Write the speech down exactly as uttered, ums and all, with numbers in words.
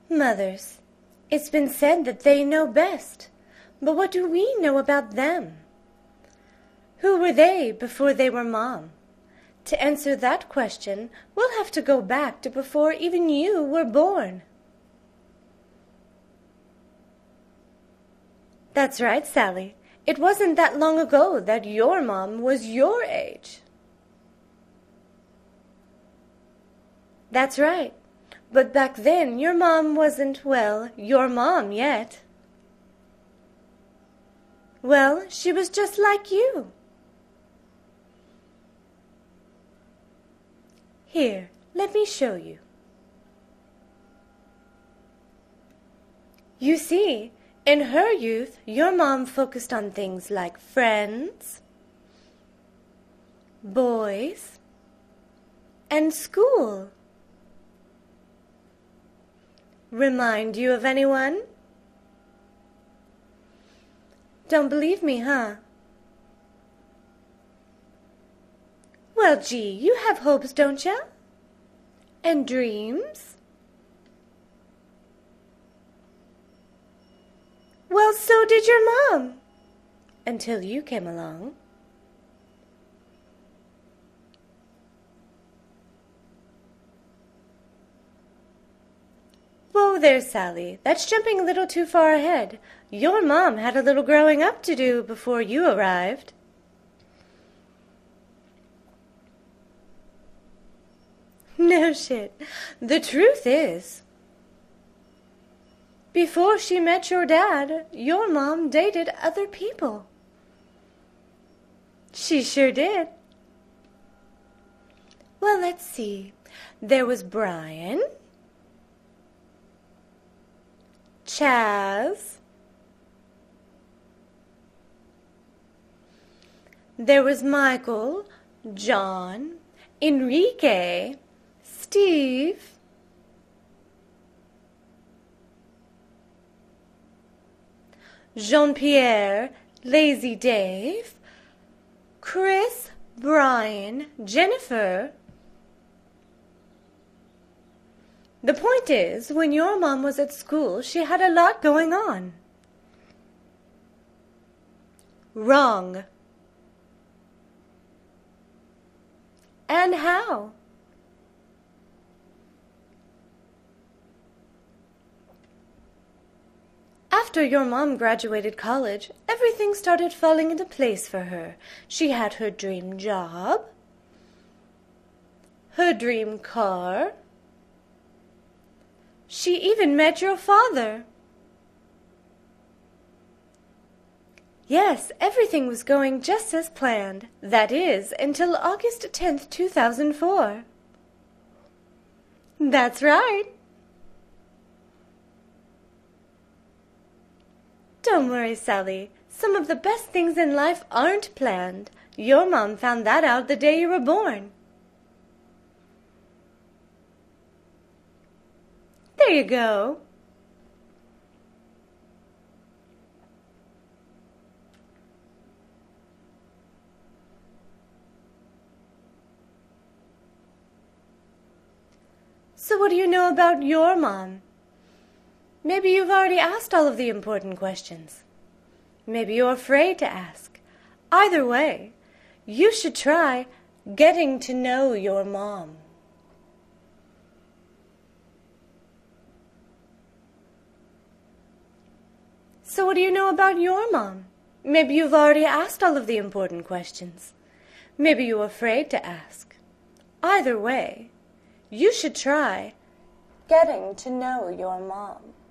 Mothers. It's been said that they know best, but what do we know about them? Who were they before they were Mom? To answer that question, we'll have to go back to before even you were born. That's right, Sally. It wasn't that long ago that your mom was your age. That's right. But back then, your mom wasn't, well, your mom yet. Well, she was just like you. Here, let me show you. You see, in her youth, your mom focused on things like friends, boys, and school. Remind you of anyone? Don't believe me, huh? Well, gee, you have hopes, don't you? And dreams? Well, so did your mom. Until you came along. Whoa there, Sally. That's jumping a little too far ahead. Your mom had a little growing up to do before you arrived. No shit. The truth is, before she met your dad, your mom dated other people. She sure did. Well, let's see. There was Brian, Chaz, there was Michael, John, Enrique, Steve, Jean-Pierre, Lazy Dave, Chris, Brian, Jennifer. The point is, when your mom was at school, she had a lot going on. Wrong. And how? After your mom graduated college, everything started falling into place for her. She had her dream job, her dream car. She even met your father. Yes, everything was going just as planned. That is, until August tenth, two thousand four. That's right. Don't worry, Sally. Some of the best things in life aren't planned. Your mom found that out the day you were born. There you go. So what do you know about your mom? Maybe you've already asked all of the important questions. Maybe you're afraid to ask. Either way, you should try getting to know your mom. So what do you know about your mom? Maybe you've already asked all of the important questions. Maybe you're afraid to ask. Either way, you should try getting to know your mom.